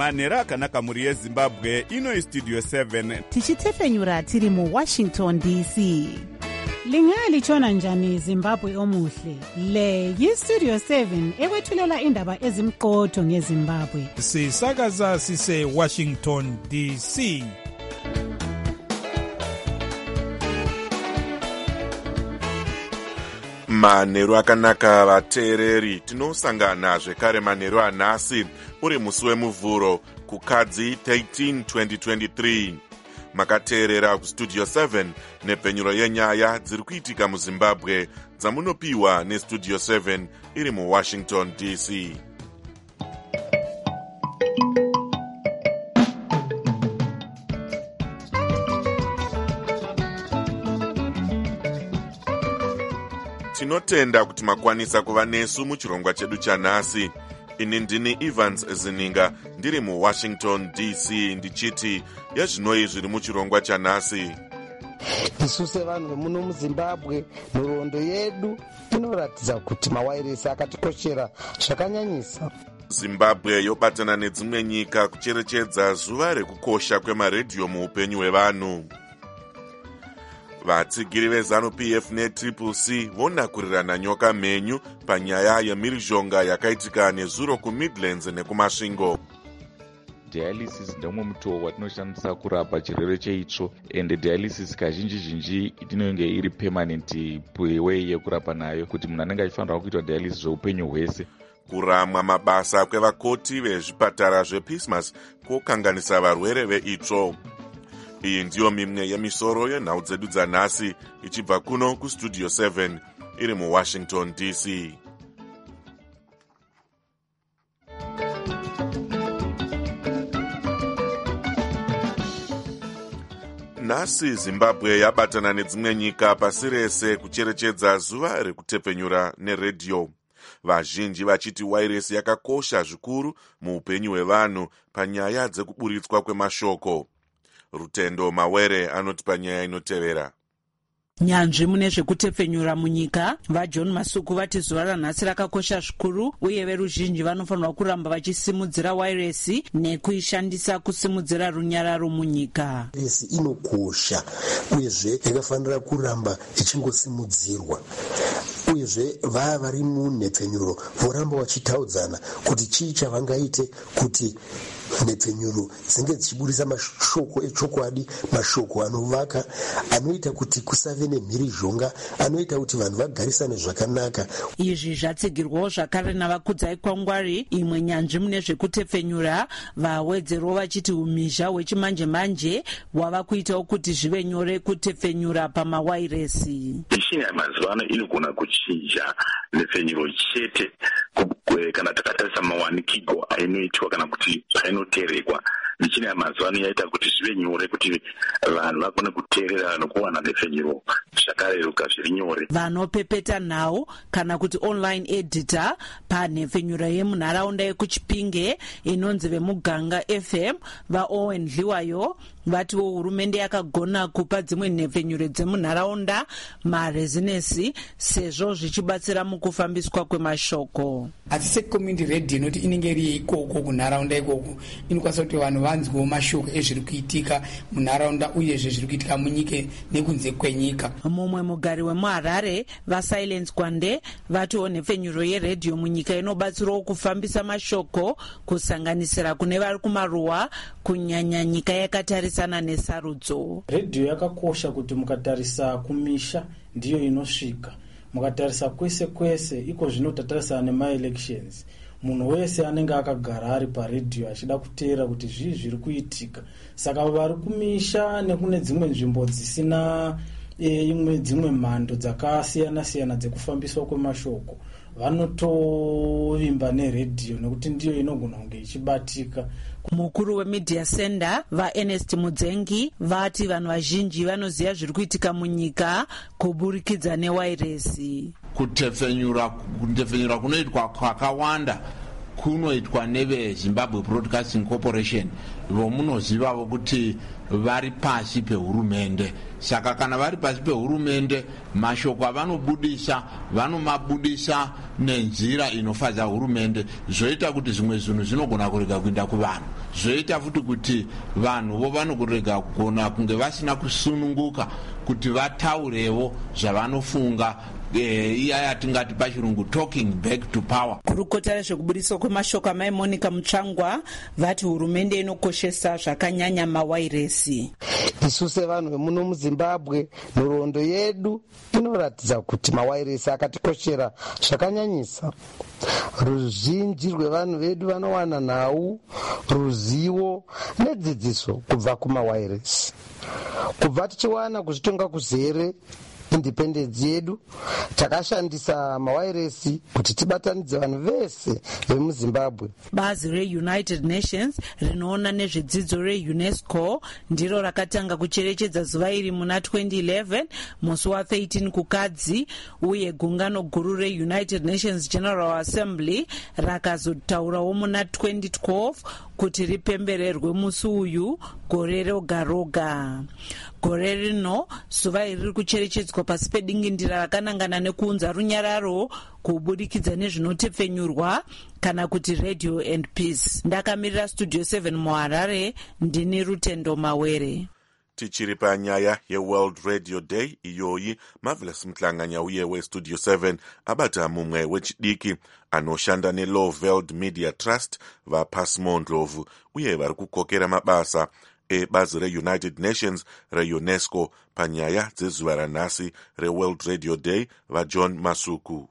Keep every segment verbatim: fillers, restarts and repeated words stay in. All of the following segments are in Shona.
manheru akanaka mhuri yezimbabwe. Ino istudio seven tichitefenyura tiri muwashington D C. Lingalitshona njani Zimbabwe omuhle? Le yistudio seven ekwethulela indaba ezimqotho ngeZimbabwe. Sisakaza sise Washington D C. Manheru akanaka vateereri, tinosangana zvekare manheru anhasi uri musi wemuvhuro kukadzi thirteen twenty twenty-three. Makateerera kustudio seven nepfenyuro yenyaya dziri kuitika muZimbabwe dzamunopiwa nestudio seven iri muWashington D C. Tinotenda kuti makwanisa kuva nesu muchirongwa chedu chanhasi. Ini ndini Evans Zininga ndiri muWashington D C ndichiti yezvinoi zviri muchirongwa chanhasi. Isu sevanhu vemuno muZimbabwe, nhoroondo yedu inoratidza kuti mawairesi akatikoshera zvakanyanyisa. Zimbabwe yobatana nedzimwe nyika kucherechedza zuva rekukosha kwemaredhiyo muupenyu hwevanhu. Vatsigiri vezanu P F neTriple C vonakurirana nyoka mhenyu panyaya yemhirizhonga yakaitika nezuro kuMidlands nekumasvingo. Dialysis ndomwe mutowo watinoshandisa kurapa chirwere cheitsvo, ende dialysis kazhinji zhinji inenge iri permanent way yekurapa nayo, kuti munhu anenge achifanira kuitwa dialysis zveupenyu hwese. Kuramwa mabasa kwevakoti vezvipatara zvePismas kokanganisa varwere veitsvo. Iyi ndiyo mimwe yemisoro yenhau dzedu dzanhasi ichibva kuno kustudio seven iri muWashington D C. Nhasi Zimbabwe yabatana nedzimwe nyika pasi rese kucherechedza zuva rekutepfenyura neredhiyo. Vazhinji vachiti wairesi yakakosha zvikuru muupenyu hwevanhu panyaya dzekuburitswa kwemashoko. Rutendo Mawere anoti panyaya inotevera. Nyanzvi mune zvekutepfenyura munyika vaJohn Masuku vati zuva ranhasi rakakosha zvikuru uye veruzhinji vanofanirwa kuramba vachisimudzira wairesi nekuishandisa kusimudzira runyararo munyika. Wairesi inokosha uyezve yakafanira kuramba ichingosimudzirwa. Uyezve vaya vari munhepfenyuro voramba vachitaudzana kuti chii chavangaite kuti nhepfenyuro dzinge dzichiburisa mashoko echokwadi, mashoko anovaka, anoita kuti kusave nemhirizhonga, anoita kuti vanhu vagarisane zvakanaka. Izvi zvatsigirwawo zvakare navakudzai kwangwari, imwe nyanzvi mune zvekutepfenyura, vawedzerwo vachiti umhizha hwechimanje manje hwava kuitawo kuti zvive nyore kutepfenyura pamawairesi. Mishini yamazuva ano inogona kuchinja nhepfenyuro chete kana takatarisa mawanikigo ainoitwa kana kuti ainoterekwa. Michini yamazuva ano yaita kuti zvive nyore kuti vanhu vakone kuteerera nokuwana nhepfenyuro zvakareruka zviri nyore. Vanopepeta nhau kana kuti online editor panhepfenyuro yemunharaunda yekuchipinge inonzi vemuganga F M vaOwen Dliwayo vatiwo hurumende yakagona kupa dzimwe nhepfenyuro dzemunharaunda marezinesi sezvo zvichibatsira mukufambiswa kwemashoko. Asi community radio inoti inenge iri ikoko kunharaunda ikoko inokwanisa kuti vanhu vanzwewo mashoko ezviri kuitika munharaunda uye zviri kuitika munyika nekunze kwenyika. Mumwe mugari wemuHarare vaSilence Kwande vatiwo nhepfenyuro yeredhiyo munyika inobatsirawo kufambisa mashoko kusanganisira kune vari kumaruwa kunyanya nyika yakatarisana nesarudzo. Redhiyo yakakosha kuti mukatarisa kumisha ndiyo inosvika, mukatarisa kwese kwese iko zvino tatarisana nemaelections. Munhu wese anenge akagara ari paredhiyo achida kuteera kuti zvii zviri kuitika. Saka vari kumisha nekune dzimwe nzvimbo dzisina e, imwe dzimwe mhando dzakasiyana siyana dzekufambiswa kwemashoko vanotovimba neredhiyo nekuti ndiyo inogona kunge ichibatika. Mukuru wemedia center vaErnest Mudzengi vati vanhu vazhinji vanoziva zviri kuitika munyika kuburikidza newairesi. Kutepfenyura kutepfenyura kunoitwa kwakawanda kunoitwa nevezimbabwe broadcasting corporation vomunozivavo kuti vari pasi pehurumende. Saka kana vari pasi pehurumende, mashoko avanobudisa vanomabudisa nenzira inofadza hurumende, zvoita kuti zvimwe zvinhu zvinogona kurega kuenda kuvanhu, zvoita futi kuti vanhu vo vanogorega kugona kunge vasina kusununguka kuti vataurevo zvavanofunga, iya yatingati pachirungu talking back to power. Kurukota rezvekubudiswa kwemashoko amai Monica Mutsvangwa vati hurumende inokoshesa zvakanyanya mawairesi. Isu sevanhu vemuno muZimbabwe, nhoroondo yedu inoratidza kuti mawairesi akatikoshera zvakanyanyisa. Ruzhinji rwevanhu vedu vanowana nhau, ruzivo nedzidziso kubva kumawairesi. Kubva tichiwana kuzvitonga kuzere independence yedu, takashandisa mawairesi kuti tibatanidze vanhu vese vemuZimbabwe. Bazi reUnited Nations rinoona nezvedzidzo reUNESCO ndiro rakatanga kucherechedza zuva iri muna twenty eleven musi wa13 kukadzi, uye gungano guru reUnited Nations General Assembly rakazotaurawo muna twenty twelve kuti ripembererwe musi uyu gore roga roga. Gore rino zuva iri riri kucherechedzwa pasi pedingindira rakanangana nekuunza runyararo kubudikidza nezvinotepfenyurwa kana kuti Radio and Peace. Ndakamirira Studio seven muHarare, ndini Rutendo Mawere. Tichiri panyaya yeWorld Radio Day iyoyi, Marvelous Mhlanganya uye weStudio seven abata mumwe wechidiki anoshanda neLowveld Media Trust vaPasmo Ndlovu uye vari kukokera mabasa ebazi reUnited Nations reUNESCO panyaya dzezuva ranhasi reWorld Radio Day vaJohn Masuku.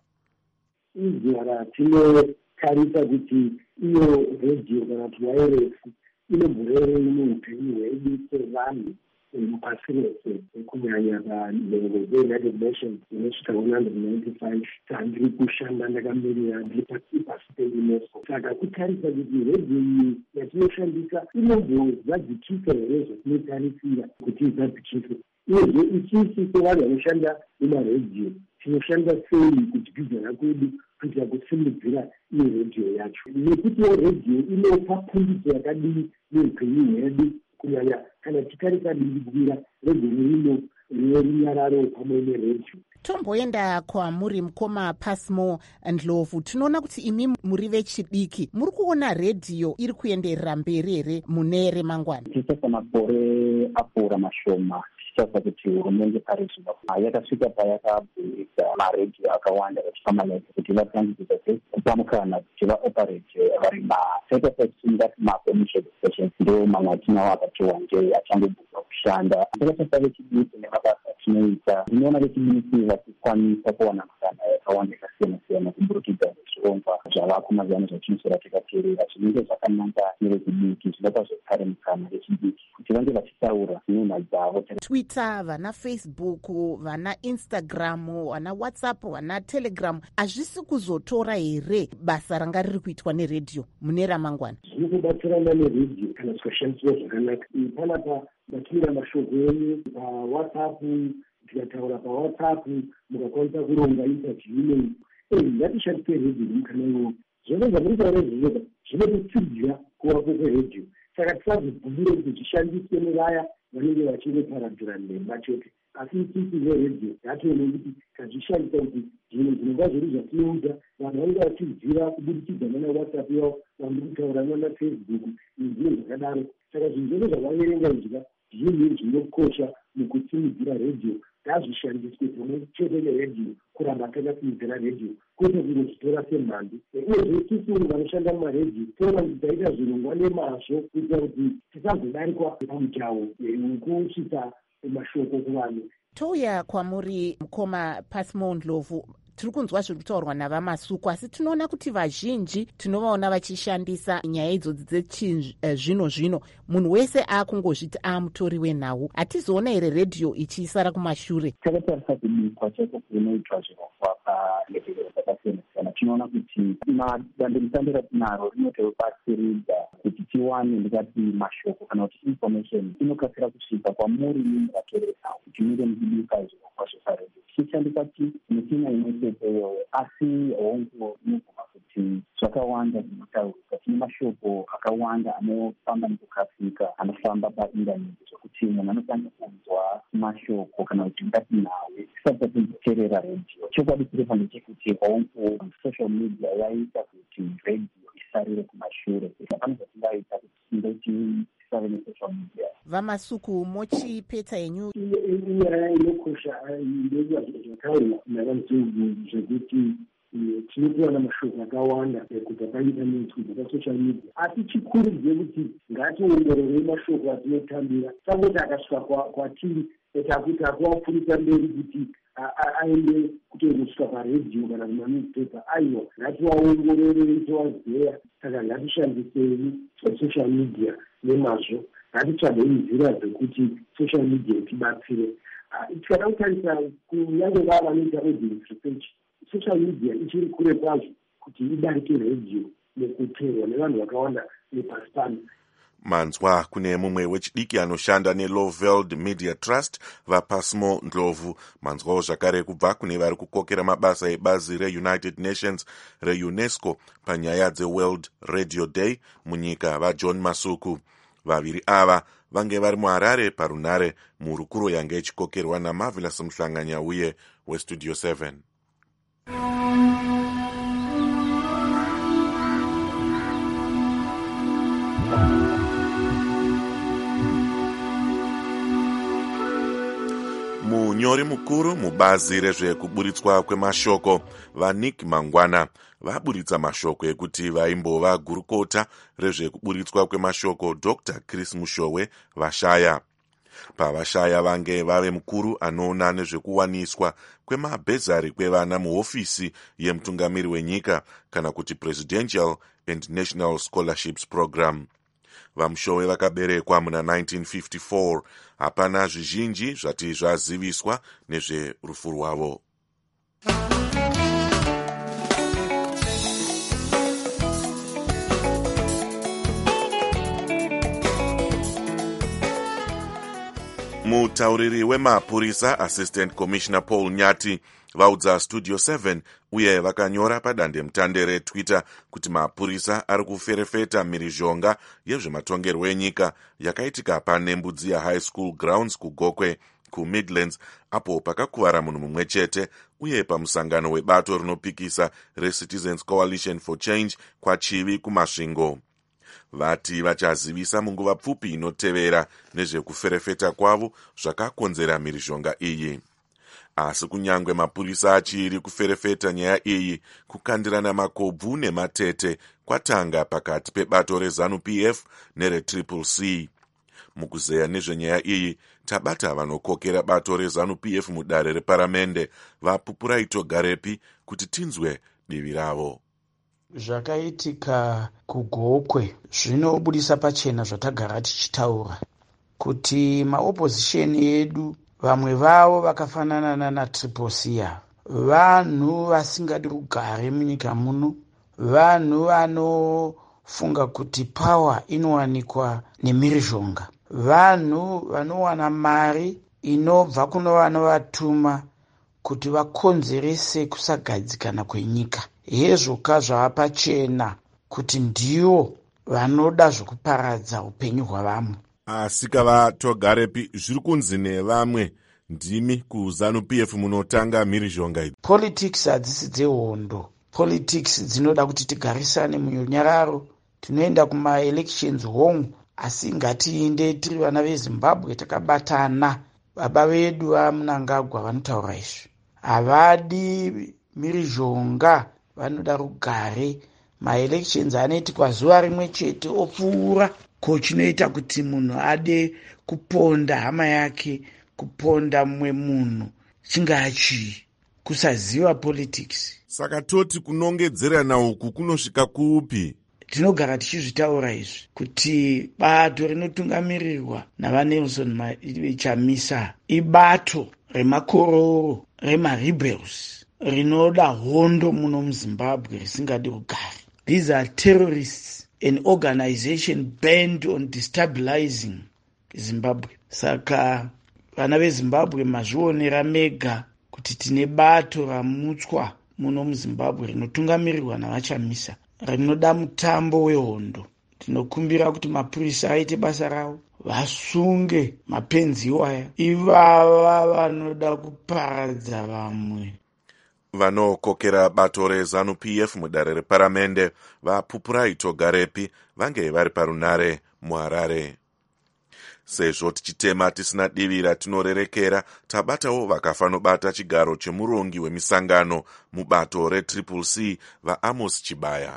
Izuva ratinotarisa kuti iyo radio kana kuti wairesi inomborere muupenyu hwedu sevanhu mupasi rese, kunyanya panhengo dzeUnited Nations inosvika one hundred ninety-five tandiri kushanda ndakamirira ndiri pasi peUNESCO. Saka kutarisa kuti radio iyi yatinoshandisa inombozadzikisa here zvatinotarisira kuti izadzikise, uyezve ichisi sevanhu vanoshanda mumaredhiyo tinoshanda sei kudzidzana kwedu kuitira kusimudzira iyo redhiyo yacho, nekutiwo redhiyo inopa pundutso yakadii muupenyu hwedu, kunyanya kana titarisa dingidira redhiyo rino rinerunyararo pamwe neredhiyo. Tomboenda kwamuri mukoma Pasmo Ndlovu, tinoona kuti imi muri vechidiki, muri kuona redhiyo iri kuenderera mberi here mune remangwana? Tichasa makore apfuura mashoma tichasa kuti hurumende pari zvino yakasvika payakabvisa maredhiyo akawanda epamanet kuti vatangidzisa kupa mukana kuti vaoperate vari masetasa tingati macommercial stations, ndo mamwe atinawo akatiwa nje achangobva kushanda. Takasasa vechidiki nemabasa atinoita, ndinoona vechidiki vachikwanisa kuwana mukana yakawanda yakasiyana siyana kuburikidza nezvirongwa zvavako mazuva ano zvatinosora takateerera zvinenge zvakanaka nevechidiki, zvinopa zvekare mukana vechidiki kuti vange vachitaura nhunha dzavo. Twitter, vana Facebook, vana Instagram, vana WhatsApp, vana Telegram, hazvisi kuzotora here basa ranga riri kuitwa neredhiyo mune ramangwana? Zviri kubatsirana neredhiyo kana zvikashandiswa zvakanaka. Panapa matumira mashoko enyu paWhatsApp, tikataura paWhatsApp mukakwanisa kuronga interview. Eh, ngatishandise redhiyo mukana iwowo. Zvone zvamuritaura zvinova zvinotitsidzira kuwako kweredhiyo. Saka tisazobvumire kuti zvishandiswe nevaya vanenge vachingoparadzira nhemba chete, asi isisi neredhiyo yatione kuti kazvishandisa kuti zvinhu zvinonga zviri zvatinoudza vanhu vanenge vachiziva kubudikidza nana WhatsApp yavo, vanhu kutaura nana Facebook nezvimwe zvakadaro. Saka zvinhu zvose zvavaverenga izva zvinhu zvinokosha mukusimudzira redhiyo, ngazvishandiswe pamwe chete neredhiyo, kuramba takasimudzira redhiyo kwete kungozvitora semhando. Uyezve sisi vanoshanda mumaredhiyo toona kuti taita zvirongwa nemazvo kuitira kuti tisazodarikwa pamutauro wekusvitsa mashoko kuvanhu. Touya kwamuri mukoma Pasmo Ndlovu, tiri kunzwa zviri kutaurwa navaMasuku, asi tinoona kuti vazhinji tinovaona vachishandisa nyaya idzodzi dzechizvino zvino, munhu wese akungozviti amutori wenhau. Hatizoona here redhiyo ichisara kumashure? Takatarisa kubikwa chaiko kunoitwa zvirongwa palevhero dzakasiyana siyana, tinoona kuti madandemutande ratinaro rinotobatsiridza kuti tiwane ndikati mashoko kana kuti information inokasira kusvika kwamuri muvatoresa kuti muve muchibika zvirongwa zveparedhiyo. Tichishandisa ti michina imwe cheteyo, asi hongu inogona kuti kuti zvakawanda zvinotaurika. Tine mashoko akawanda anofamba nekukafika, anofamba paindaneti, zvokuti munhu anokwanisa kunzwa mashoko kana kuti ngati nawe tisati tatimboteerera redio. Chokwadi chiripo ndechekuti kwaonko social media yaita kuti redio isarire kumashure. Pane zvatingaita kuti tindoti tisave nesocial media. Vamasuku mochipeta yenyu inyaya inokosha ndezva zvataurwa navanzungu zvekuti tinopiwa namashoko akawanda kubva paintaneti, kubva pasocial media, asi chikuru ndechekuti ngationgororei mashoko atinotambira. Sangoti akasvika kwatiri takuti akuapfurisa mberi kuti aende kutoendeswa paredhiyo kana kumanewspaper. Aiwa, ngativaongororei tovazeya. Saka ngatishandisei social media nemazvo. Ngatitsvagei nzira dzekuti social media itibatsire. Tikada kutarisa kunyange vava vanoita audience research, social media ichiri kure kwazvo kuti idarike redio nekuteerwa nevanhu vakawanda nepasi pano. Manzwa kune mumwe wechidiki anoshanda neLoveld Media Trust, vaPasmo Ndlovu. Manzwawo zvakare kubva kune vari kukokera mabasa ebazi reUnited Nations reUNESCO panyaya dzeWorld Radio Day munyika, vaJohn Masuku. Vaviri ava vange vari muHarare parunare murukuro yange ichikokerwa naMarvelous Mhlanganya uye weStudio seven. Munyori mukuru mubazi rezvekuburitswa kwemashoko vaNick Mangwana vaburitsa mashoko ekuti vaimbova gurukota rezvekuburitswa kwemashoko Doctor Chris Mushowe vashaya. Pavashaya vange vave mukuru anoona nezvekuwaniswa kwemabhezari kwevana muhofisi yemutungamiri wenyika kana kuti Presidential and National Scholarships Program. VaMushowe vakaberekwa muna nineteen fifty-four. Hapana zvizhinji zvati zvaziviswa nezverufu rwavo. Mutauriri wemapurisa Assistant Commissioner Paul Nyati vaudza Studio seven uye vakanyora padandemutande reTwitter kuti mapurisa ari kuferefeta mhirizhonga yezvematongerwo enyika yakaitika panembudzi yaHigh School Grounds kuGokwe kuMidlands, apo pakakuvara munhu mumwe chete, uye pamusangano webato rinopikisa reCitizens Coalition for Change kwaChivi kuMasvingo. Vati vachazivisa munguva pfupi inotevera nezvekuferefeta kwavo zvakakonzera mhirizhonga iyi. Asi kunyangwe mapurisa achiri kuferefeta nyaya iyi, kukandirana makobvu nematete kwatanga pakati pebato reZANU-P F nereTriple C. Mukuzeya nezvenyaya iyi, tabata vanokokera bato reZANU-P F mudare reparamende, vaPupuraito Garepi, kuti tinzwe divi ravo. Zvakaitika kuGokwe zvinobudisa pachena zvatagara tichitaura kuti maopposition edu vamwe vavo vakafanana naTriple C, vanhu vasingadi rugare munyika muno, vanhu vanofunga kuti power inowanikwa nemhirizhonga, vanhu vanowana mari inobva kuno vanovatuma kuti vakonzerese kusagadzikana kwenyika. Hezvoka zvavapachena kuti ndivo vanoda zvokuparadza upenyu hwavamwe. Asi kavatogarepi zviri kunzi nevamwe ndimi kuZANU-P F munotanga mhirizhonga idzi. Politics hadzisi dzehondo. Politics dzinoda kuti tigarisane munyararo. Tinoenda kumaelections home, asi ngatiinde tiri vana veZimbabwe takabatana. Baba vedu vaMnangagwa vanotaura izvi. Havadi mhirizhonga, vanoda rugare. Maelections anoitikwa zuva rimwe chete opfuura. Ko chinoita kuti munhu ade kuponda hama yake, kuponda mumwe munhu, chingaa chii? Kusaziva politics. Saka toti kunongedzerana uku kunosvika kupi? Tinogara tichizvitaura izvi kuti bato rinotungamirirwa navaNelson Chamisa ibato remakororo, remarebels, rinoda hondo muno muZimbabwe risingadi rugare. These are terrorists, an organization bent on destabilizing Zimbabwe. Saka vana veZimbabwe mazvionera mega kuti tine bato ramutswa muno muzimbabwe rinotungamirirwa navachamisa rinoda mutambo wehondo. Tinokumbira kuti mapurisa aite basa ravo, vasunge mapenzi iwaya, ivava vanoda kuparadza vamwe. Vanokokera bato rezanu-P F mudare reparamende vaPupurai Togarepi vange vari parunare muHarare. Sezvo tichitema tisina divira tinorerekera, tabatawo vakafanobata chigaro chemurongi wemisangano mubato reTriple C vaAmos Chibaya.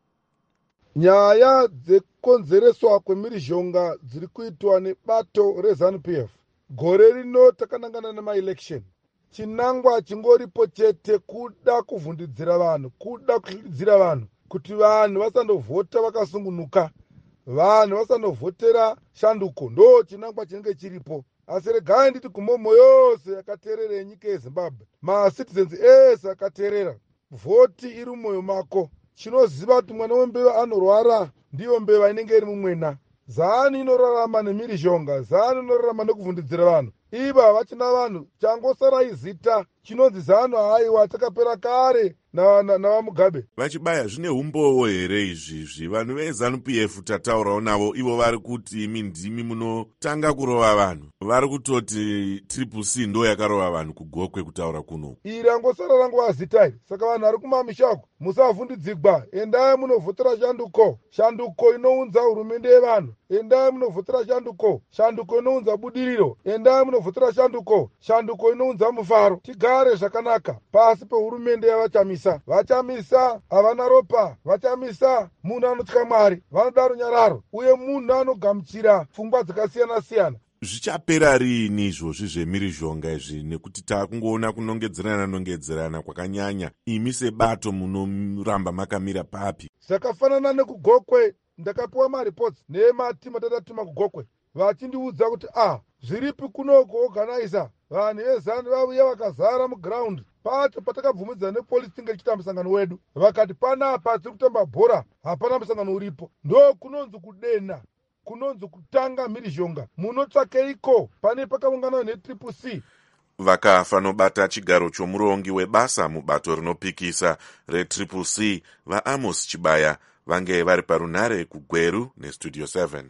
Nyaya dzekukonzereswa kwemhirizhonga dziri kuitwa nebato rezanu-P F. Gore rino takanangana nemaelection. Chinangwa chingoripo chete kuda kuvhundidzira vanhu, kuda kuhlidzira vanhu kuti vanhu vasandovhota vakasungunuka, vanhu vasanovhotera shanduko. Ndo chinangwa chinenge chiripo. Asi regai nditi kumomo yose yakateerera yenyika yeZimbabwe, macitizens ese akateerera, vhoti iri mumwoyo mako. Chinoziva kuti mwana wembeva anorwara ndiyo mbeva inenge iri mumwena. Zanu inorarama nemhirizhonga, zanu inorarama nekuvhundidzira vanhu. Iva vachina vanhu changosara izita chinonzi zanu haiwa takapera kare navamugabe na, na vachibaya. Zvine umbowo here izvizvi? Vanhu vezanu-P F tataurawo navo, ivo vari kuti imi ndimi munotanga kurova vanhu, vari kutoti Triple C ndo yakarova vanhu kugokwe kutaura kuno. Iri angosara rangova zita iri. Saka vanhu vari kumamishako musavhundidzigwa, endai munovhotera shanduko, shanduko inounza hurumende yevanhu, endai munovhotera shanduko, shanduko inounza budiriro, endai munovhotera shanduko, shanduko inounza mufaro. Tigare zvakanaka pasi pehurumende yavachamisa. Vachamisa havana ropa, vachamisa munhu anotya Mwari, vanoda runyararo, uye munhu anogamuchira pfungwa dzakasiyana siyana. Zvichapera rini izvozvi zvemhirizhonga izvi, nekuti takungoona kunongedzerana nongedzerana kwakanyanya? Imi sebato munoramba makamira papi? Zvakafanana nekugokwe, ndakapiwa maripoti nematimu atatatuma kugokwe vachindiudza kuti ah, zviripi kuno kuorganiza vanhu vezanu vauya vakazara muground. Pacho patakabvumidzana nepolisi tinge tichita musangano wedu, vakati panapa tiri kutamba bhora, hapana musangano uripo. Ndo kunonzi kudena, kunonzi kutanga mhirizhonga. Munotsvakeiko pane pakaungana neTriple C? Vakafanobata chigaro chomurongi webasa mubato rinopikisa reTriple C vaAmos Chibaya vange vari parunare kuGweru neStudio seven.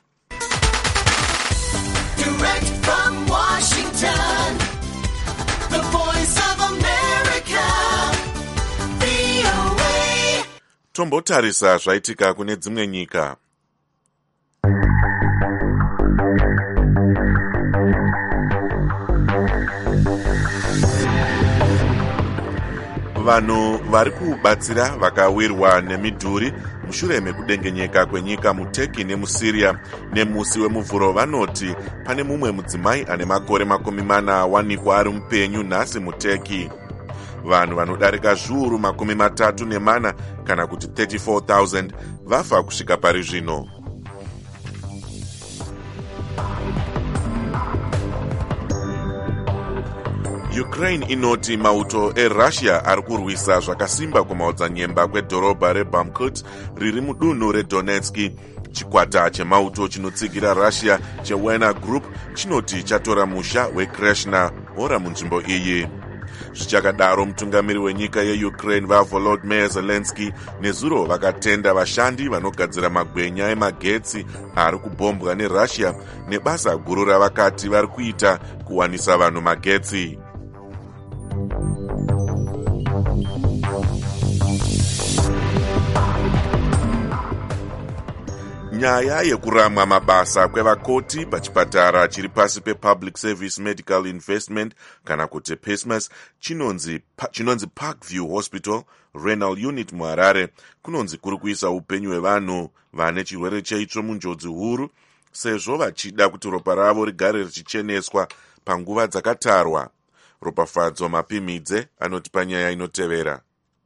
Direct from Washington, the voice of America, V O A. Tombotarisa zvaitika kune dzimwe nyika. Vanhu vari kubatsira vakawirwa nemidhuri mushure mekudengenyeka kwenyika muTurkey nemuSyria nemusi wemuvhuro vanoti pane mumwe mudzimai ane makore makumi mana awanikwa ari mupenyu nhasi muTurkey. Vanhu vanodarika zviuru makumi matatu nemana kana kuti thirty-four thousand vafa kusvika pari zvino. Ukraine inoti mauto eRussia ari kurwisa zvakasimba kumaodzanyemba kwedhorobha reBamkut riri mudunhu reDonetsk. Chikwata chemauto chinotsigira Russia cheWagner Group chinoti chatora musha weKreshna ora munzvimbo iyi. Zvichakadaro, mutungamiri wenyika yeUkraine vaVolodymyr Zelensky nezuro vakatenda vashandi vanogadzira magwenya emagetsi ari kubhombwa neRussia nebasa guru ravakati vari kuita kuwanisa vanhu magetsi. Nyaya yekuramwa mabasa kwevakoti pachipatara chiri pasi pePublic Service Medical Investment kana kuti PESMAS chinonzi, chinonzi Parkview Hospital Renal Unit muHarare kunonzi kuri kuisa upenyu hwevanhu vane chirwere cheitsvo munjodzi huru, sezvo vachida kuti ropa ravo rigare richicheneswa panguva dzakatarwa. Ropafadzo Mapimidze anoti panyaya inotevera.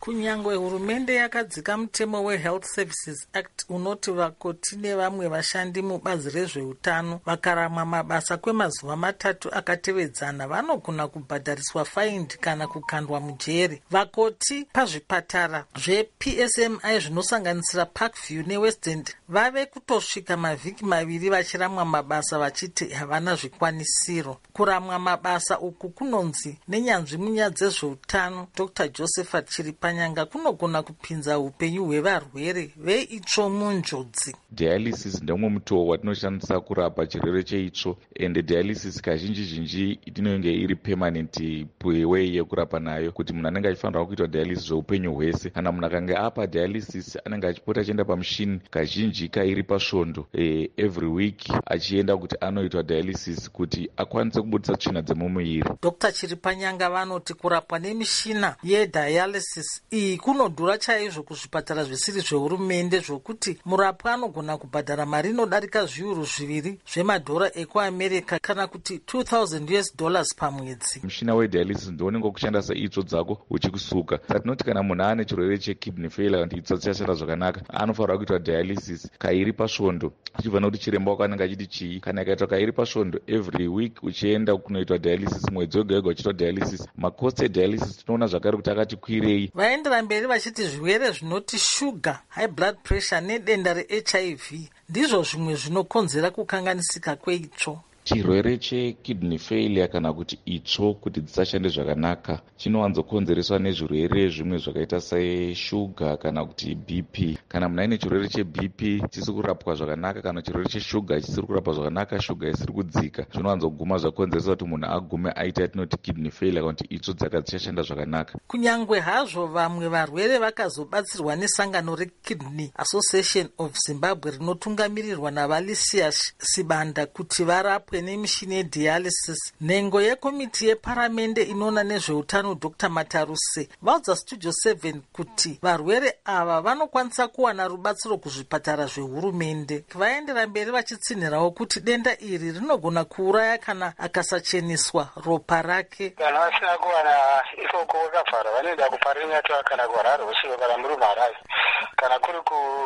Kunyangwe hurumende yakadzika mutemo weHealth Services Act unoti vakoti nevamwe vashandi mubazi rezveutano vakaramwa mabasa kwemazuva matatu akatevedzana vanogona kubhadhariswa faindi kana kukandwa mujeri. Vakoti pazvipatara zveP S M I zvinosanganisira Parkview neWest End vave kutosvika mavhiki maviri vachiramwa mabasa vachiti havana zvikwanisiro. Kuramwa mabasa uku kunonzi nenyanzvi munyaya dzezveutano Doctor Josephat Chiripanyanga kunogona kupinza upenyu hwevarwere veitsvo munjodzi. Dialysis ndemwe mutowo watinoshandisa kurapa chirwere cheitsvo, ende dialysis kazhinji zhinji inenge iri permanent way yekurapa nayo, kuti munhu anenge achifanirwa kuitwa dialysis zveupenyu hwese. Kana munhu akanga apa dialysis anenge achipota achienda pamushini kazhinji kairi pasvondo e, every week achienda kuti anoitwa dialysis kuti akwanise kubudisa tsvina dzemumuviri. Doctor Chiripanyanga vanoti kurapwa nemishina yedialysis iyi kunodhura chaizvo kuzvipatara zvisiri zvehurumende, zvokuti murapwa anogona kubhadhara mari inodarika zviuru zviviri zvemadhora ekuamerica kana kuti two thousand US dollars pamwedzi. Mushina wedialysis ndiwo unenge kushanda seitsvo dzako uchikusuka. Saka tinoti kana munhu ane chirwere chekidney failure kuti itsvo dzichashanda zvakanaka, anofanirwa kuitwa dialysis kairi pasvondo, achibva nekuti chiremba wako anenge achiti chii. Kana ikaitwa kairi pasvondo every week uchienda kunoitwa dialysis mwedzi wega wega uchiitwa dialysis, makost edialysis tinoona zvakare kuti akati kwirei. Vaendera mberi vachiti zvirwere zvinoti shuga, high blood pressure nedenda reH I V ndizvo zvimwe zvinokonzera kukanganisika kweitsvo. Chirwere chekidney failure kana kuti itsvo kuti dzisashande zvakanaka chinowanzokonzereswa nezvirwere zvimwe zvakaita seshuga kana kuti B P. Kana munhu aine chirwere cheB P chisiri kurapwa zvakanaka kana chirwere cheshuga chisiri kurapwa zvakanaka, shuga isiri kudzika, zvinowanzoguma zvakonzeresa kuti munhu agume aita yatinoti kidney failure kana kuti itsvo dzake dzichashanda zvakanaka. Kunyangwe hazvo vamwe varwere vakazobatsirwa nesangano reKidney Association of Zimbabwe rinotungamirirwa naValisius Sibanda kuti varapwe nemishini yedialysis, nhengo yekomiti yeparamende inoona nezveutano Doctor Mataruse vaudza Studio seven kuti varwere ava vanokwanisa kuwana rubatsiro kuzvipatara zvehurumende. Vaendera mberi vachitsinhirawo kuti denda iri rinogona kuuraya kana akasacheneswa ropa rake. Kana vasina kuwana ikoko vakavhara vanoenda kuparinatwa kana kuhara rusivo kana murumharazi kana kuri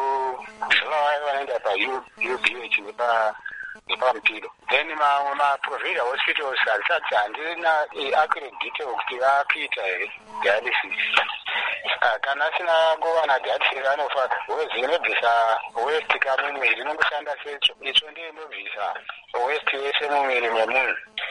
kuzvivava vanoenda paU B H nepa nepamupiro. Then mamwe maprovider hospitals harisati handina accredite kuti vakuita here dialysis. Kana asina kuwana dialysis anofa wezi inobvisa waste kamumwiri inongoshanda secho, itsvo ndiyo inobvisa waste yese mumwiri memunhu.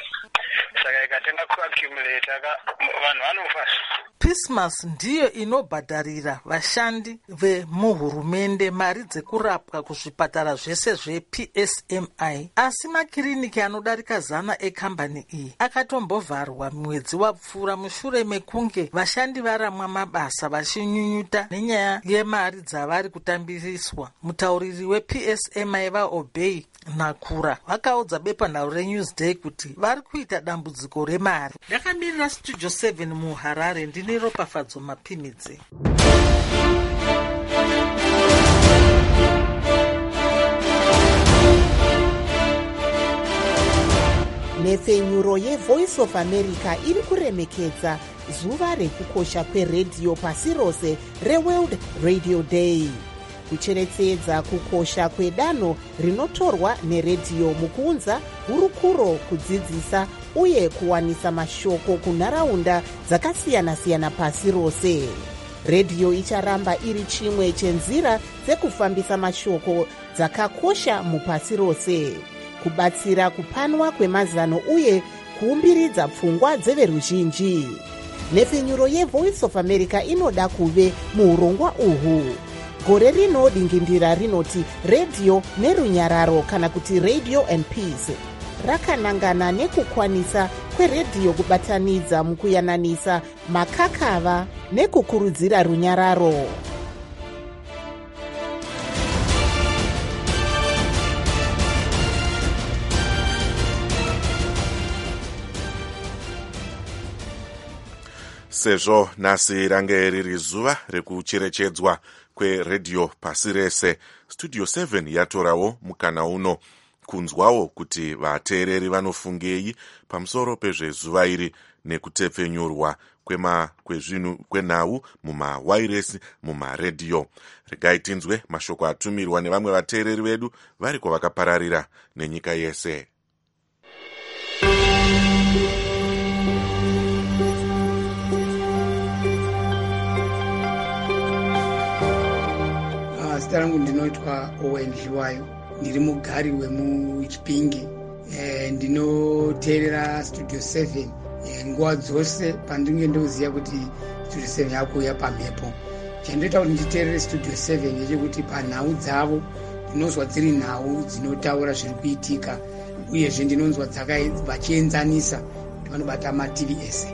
Saka ikatanga kuaccumulate vanhu vanofa. Pismas ndiyo inobhadharira vashandi vemuhurumende mari dzekurapwa kuzvipatara zvese zveP S M I, asi makiriniki anodarika zana ekambani iyi akatombovharwa mwedzi wapfuura mushure mekunge vashandi varamwa mabasa vachinyunyuta nenyaya yemari dzavari kutambiriswa. Mutauriri weP S M I vaObey Nakura vakaudza bepanharo reNewsday kuti vari kuita dambudziko remari. Ndakamirira Studio seven muHarare, ndine Ropafadzo Mapimidzi. Nhefenyuro yeVoice of America iri kuremekedza zuva rekukosha kweredhiyo pasi rose reWorld Radio Day, kucherechedza kukosha kwedanho rinotorwa neredhiyo mukuunza hurukuro, kudzidzisa uye kuwanisa mashoko kunharaunda dzakasiyana-siyana pasi rose. Redhiyo icharamba iri chimwe chenzira dzekufambisa mashoko dzakakosha mupasi rose, kubatsira kupanwa kwemazano uye kuumbiridza pfungwa dzeveruzhinji. Nhefenyuro yeVoice of America inoda kuve muurongwa uhu. Gore rino dingindira rinoti Radio nerunyararo kana kuti Radio and Peace, rakanangana nekukwanisa kweredhiyo kubatanidza mukuyananisa makakava nekukurudzira runyararo. Sezvo nhasi range riri zuva rekucherechedzwa kweredhiyo pasi rese, Studio seven yatorawo mukana uno kunzwawo kuti vateereri vanofungei pamusoro pezvezuva iri nekutepfenyurwa kwema kwezvinhu kwenhau mumawairesi mumaredhiyo. Regai tinzwe mashoko atumirwa nevamwe vateereri vedu vari kwavakapararira nenyika yese. Zita rangu ndinoitwa Owen Hliwayo, ndiri mugari wemuchipingi. E, ndinoteerera Studio seven e, nguva dzose pandinenge ndoziva kuti Studio seven yakuuya pamhepo. Chandoita kuti nditeerere Studio seven ndechekuti panhau dzavo ndinonzwa dziri nhau dzinotaura zviri kuitika, uyezve ndinonzwa vachienzanisa kuti vanobata mativi ese.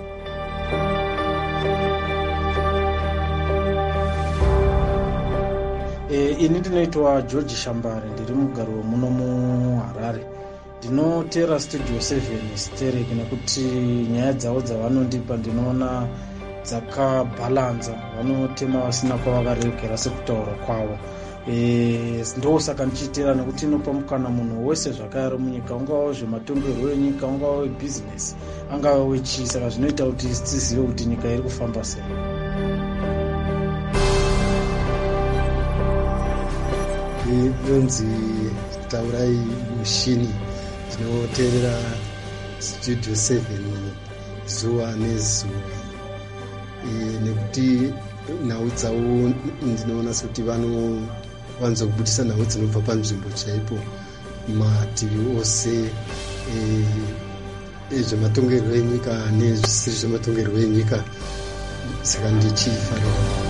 E, ini ndinoitwa George Shambare, ndiri mugaro wemuno muHarare. Ndinoteera Studio seven sterek nekuti nyaya dzavo dzavanondipa ndinoona dzakabhalanza, vanotema vasina kwavakarerekera sekutaura kwavo. E, ndosaka ndichiteera nekuti inopa mukana munhu wese zvakare munyika, ungava zvematongerwo enyika, ungava webhizinesi, angava wechii. Saka zvinoita kuti tizive kuti nyika iri kufamba sei. Inonzi Taurai Mushini, ndinoteerera Studio seven zuva nezuva. E, nekuti nhau dzavo ndinoona sekuti vanovanza kubudisa nhau dzinobva panzvimbo chaipo mativi ose ezvematongerwo enyika nezvisiri zvematongerwo enyika. Saka ndichifarira.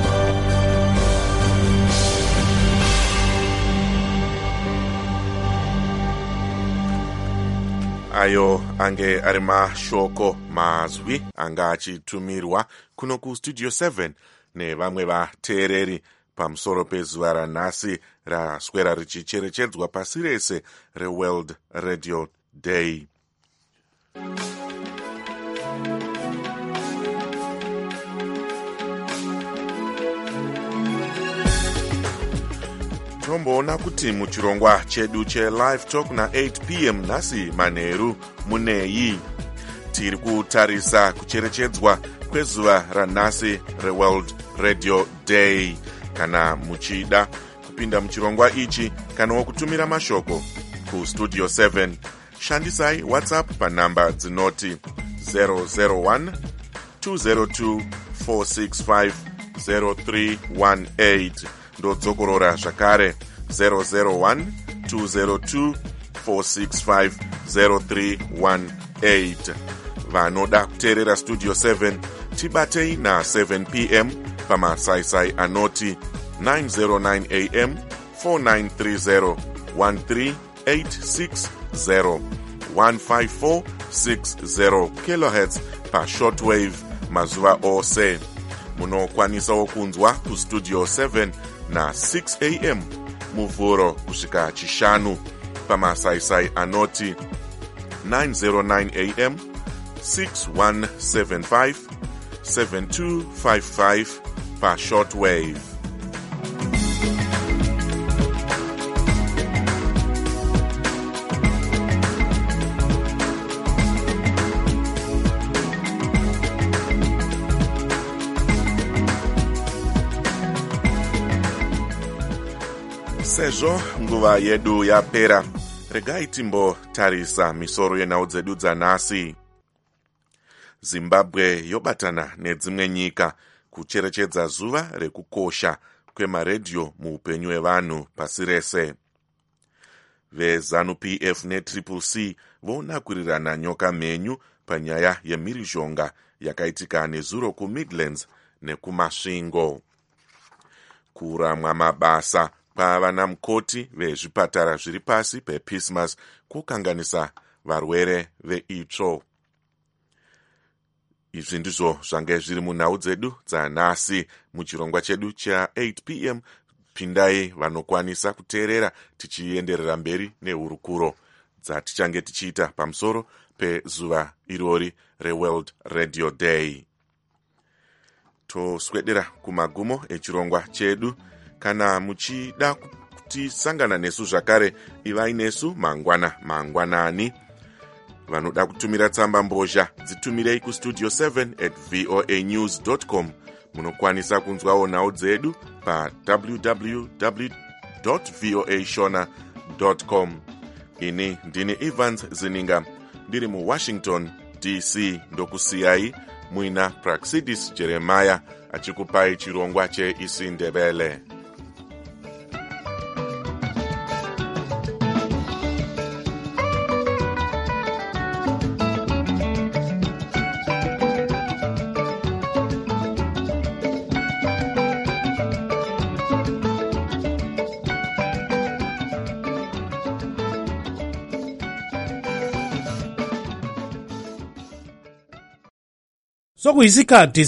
Ayo ange ari mashoko mazwi anga achitumirwa kuno kustudio seven nevamwe vateereri pamusoro pezuva ranhasi raswera richicherechedzwa pasi rese reWorld Radio Day. Tomboona kuti muchirongwa chedu che-Live Talk na eight p m nhasi manheru munei. Tiri kutarisa kucherechedzwa kwezuva ranhasi reWorld Radio Day. Kana muchida kupinda muchirongwa ichi kanawo kutumira mashoko kustudio seven, shandisai WhatsApp panhamba dzinoti zero zero one two zero two four six five zero three one eight. Ndodzokorora zvakare zero zero one two zero two four six five zero three one eight. Vanoda kuteerera Studio seven tibatei na seven p m pamasaisai anoti nine oh nine a m four nine three zero one three eight six zero one five four six zero kilohertz pa shortwave mazuva ose. Munokwanisawo kunzwa kustudio seven na six a m muvhuro kusvika chishanu pamasaisai anoti nine oh nine a m six one seven five seven two five five pa shortwave. Sezvo nguva yedu yapera, regai timbotarisa misoro yenhau dzedu dzanhasi. Zimbabwe yobatana nedzimwe nyika kucherechedza zuva rekukosha kwemaredhiyo muupenyu hwevanhu pasi rese. VeZanu-P F neTriple C vonakurirana nyoka mhenyu panyaya yemhirizhonga yakaitika nezuro kuMidlands nekumasvingo. Kuramwa mabasa pavana mukoti vezvipatara zviri pasi pePismas kukanganisa varwere veitsvo. Izvi ndizvo zvange zviri munhau dzedu dzanhasi muchirongwa chedu cha-eight p m. Pindai vanokwanisa kuteerera tichienderera mberi nehurukuro dzatichange tichiita pamusoro pezuva irori reWorld Radio Day. Toswedera kumagumo echirongwa chedu. Kana muchida tisangana nesu zvakare, ivai nesu mangwana mangwanani. Vanoda kutumira tsamba mbozha dzitumirei kustudio seven at voa news dot com. Munokwanisa kunzwawo nhau dzedu pa w w w dot voa shona dot com. Ini ndini Evans Zininga, ndiri muWashington D C, ndokusiyai muina Praxidis Jeremiah achikupai chirongwa cheIsindebele. Sokuyisikhathi